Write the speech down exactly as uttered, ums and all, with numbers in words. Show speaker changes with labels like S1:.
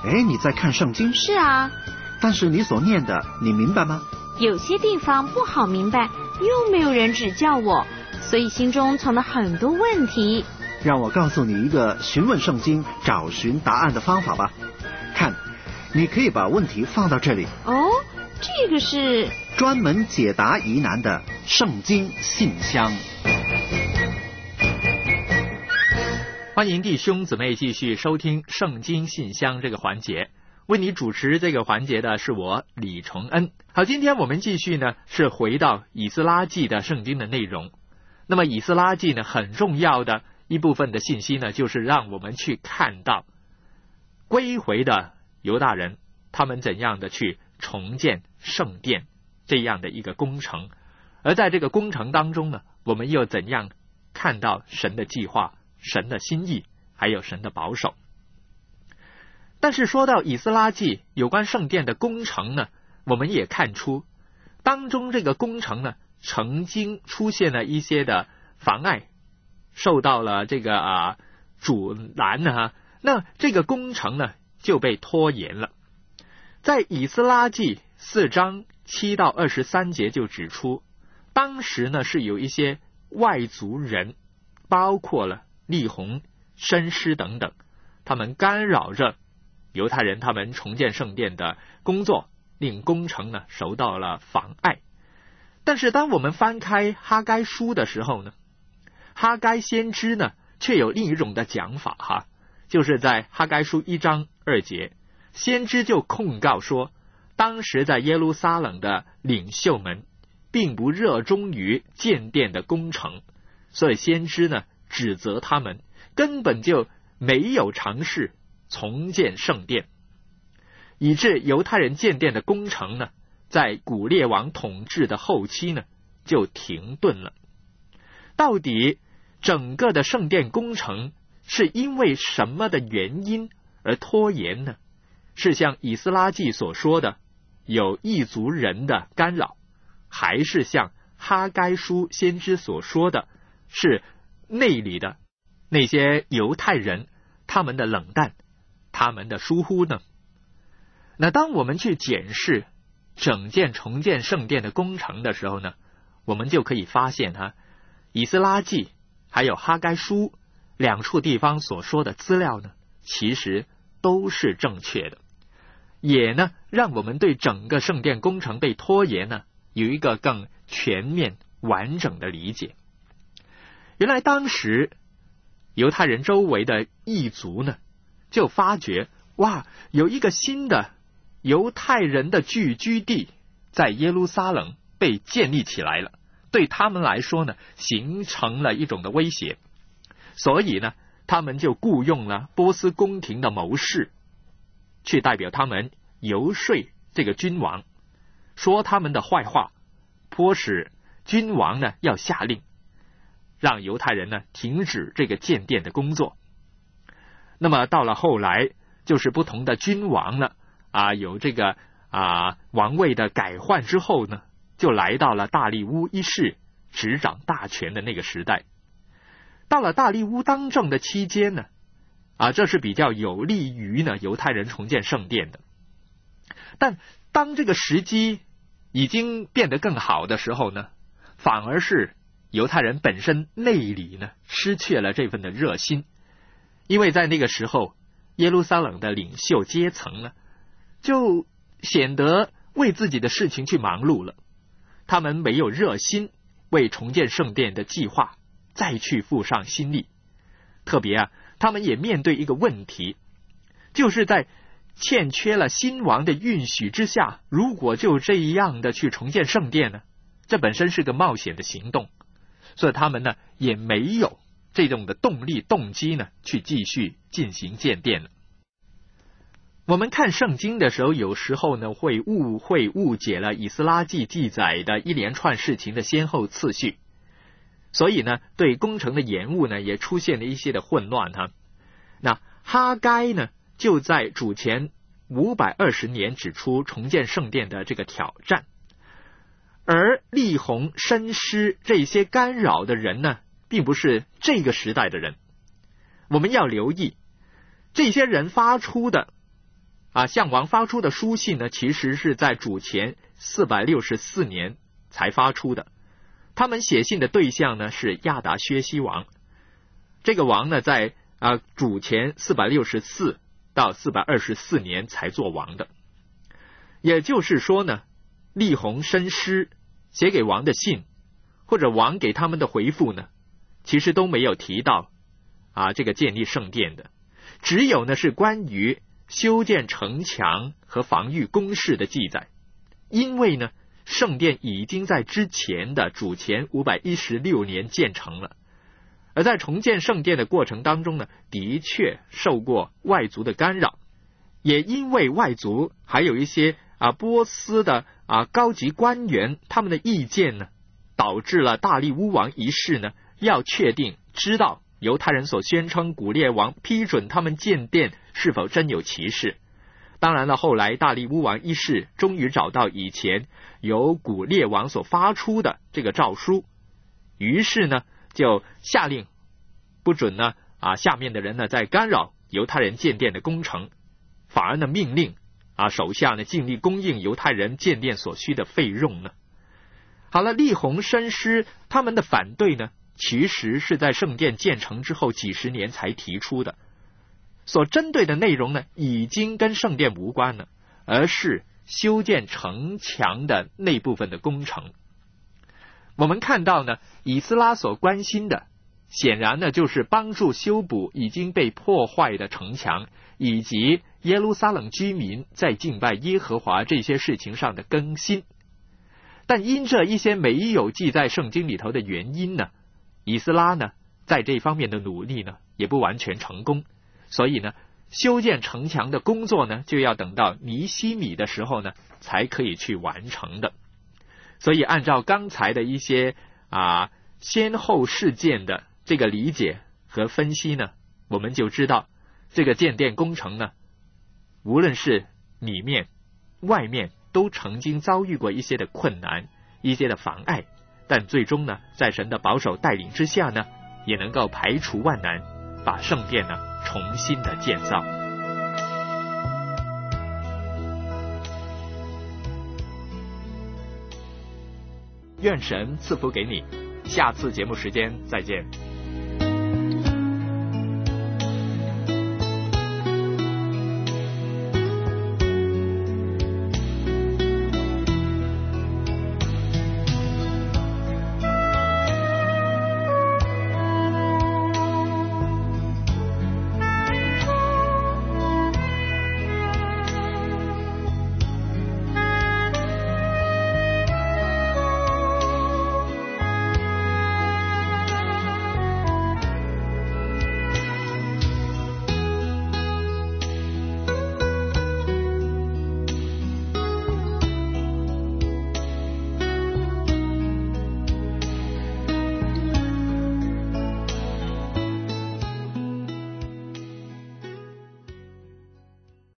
S1: 哎，你在看圣经？
S2: 是啊。
S1: 但是你所念的，你明白吗？
S2: 有些地方不好明白，又没有人指教我，所以心中藏了很多问题。
S1: 让我告诉你一个询问圣经、找寻答案的方法吧。看，你可以把问题放到这里。
S2: 哦，这个是
S1: 专门解答疑难的圣经信箱。
S3: 欢迎弟兄姊妹继续收听圣经信箱这个环节，为你主持这个环节的是我李崇恩。好，今天我们继续呢是回到以斯拉记的圣经的内容。那么以斯拉记呢很重要的一部分的信息呢，就是让我们去看到归回的犹大人他们怎样的去重建圣殿这样的一个工程，而在这个工程当中呢，我们又怎样看到神的计划、神的心意，还有神的保守。但是说到以斯拉记有关圣殿的工程呢，我们也看出当中这个工程呢曾经出现了一些的妨碍，受到了这个啊阻拦啊，那这个工程呢就被拖延了。在以斯拉记四章七到二十三节就指出，当时呢是有一些外族人，包括了利宏、申师等等，他们干扰着犹太人他们重建圣殿的工作，令工程呢受到了妨碍。但是当我们翻开哈该书的时候呢，哈该先知呢却有另一种的讲法哈，就是在哈该书一章二节，先知就控告说，当时在耶路撒冷的领袖们并不热衷于建殿的工程，所以先知呢指责他们根本就没有尝试重建圣殿，以致犹太人建殿的工程呢在古列王统治的后期呢就停顿了。到底整个的圣殿工程是因为什么的原因而拖延呢？是像以斯拉记所说的有异族人的干扰，还是像哈该书先知所说的是内里的那些犹太人他们的冷淡，他们的疏忽呢？那当我们去检视整件重建圣殿的工程的时候呢，我们就可以发现哈，以斯拉记还有哈该书两处地方所说的资料呢，其实都是正确的，也呢让我们对整个圣殿工程被拖延呢有一个更全面完整的理解。原来当时犹太人周围的异族呢就发觉，哇，有一个新的犹太人的聚居地在耶路撒冷被建立起来了，对他们来说呢形成了一种的威胁，所以呢他们就雇佣了波斯宫廷的谋士去代表他们游说这个君王，说他们的坏话，迫使君王呢要下令让犹太人呢停止这个建殿的工作。那么到了后来就是不同的君王了啊，有这个啊王位的改换之后呢，就来到了大利乌一世执掌大权的那个时代。到了大利乌当政的期间呢，啊这是比较有利于呢犹太人重建圣殿的。但当这个时机已经变得更好的时候呢，反而是犹太人本身内里呢失去了这份的热心，因为在那个时候耶路撒冷的领袖阶层呢就显得为自己的事情去忙碌了，他们没有热心为重建圣殿的计划再去付上心力。特别啊，他们也面对一个问题，就是在欠缺了新王的允许之下，如果就这样的去重建圣殿呢，这本身是个冒险的行动，所以他们呢也没有这种的动力动机呢去继续进行建殿了。我们看圣经的时候，有时候呢会误会误解了以斯拉记记载的一连串事情的先后次序，所以呢对工程的延误呢也出现了一些的混乱哈。那哈该呢就在主前五百二十年指出重建圣殿的这个挑战，而利宏、申师这些干扰的人呢并不是这个时代的人。我们要留意这些人发出的啊向王发出的书信呢，其实是在主前四百六十四年才发出的。他们写信的对象呢是亚达薛西王，这个王呢在啊主前四百六十四到四百二十四年才做王的。也就是说呢，立宏申师写给王的信，或者王给他们的回复呢，其实都没有提到啊这个建立圣殿的，只有呢是关于修建城墙和防御工事的记载。因为呢圣殿已经在之前的主前五百一十六年建成了，而在重建圣殿的过程当中呢，的确受过外族的干扰，也因为外族还有一些啊波斯的啊高级官员他们的意见呢，导致了大利乌王一世呢要确定知道犹太人所宣称古列王批准他们建殿是否真有其事。当然了，后来大利乌王一世终于找到以前由古列王所发出的这个诏书，于是呢就下令不准呢啊下面的人呢在干扰犹太人建殿的工程，反而呢命令啊手下呢尽力供应犹太人建殿所需的费用呢。好了，立宏申师他们的反对呢，其实是在圣殿建成之后几十年才提出的，所针对的内容呢已经跟圣殿无关了，而是修建城墙的那部分的工程。我们看到呢，以斯拉所关心的显然呢就是帮助修补已经被破坏的城墙，以及耶路撒冷居民在敬拜耶和华这些事情上的更新。但因这一些没有记在圣经里头的原因呢，以斯拉呢在这方面的努力呢也不完全成功，所以呢修建城墙的工作呢就要等到尼希米的时候呢才可以去完成的。所以按照刚才的一些啊先后事件的这个理解和分析呢，我们就知道这个建殿工程呢，无论是里面外面都曾经遭遇过一些的困难，一些的妨碍，但最终呢在神的保守带领之下呢，也能够排除万难，把圣殿呢重新的建造。愿神赐福给你，下次节目时间再见。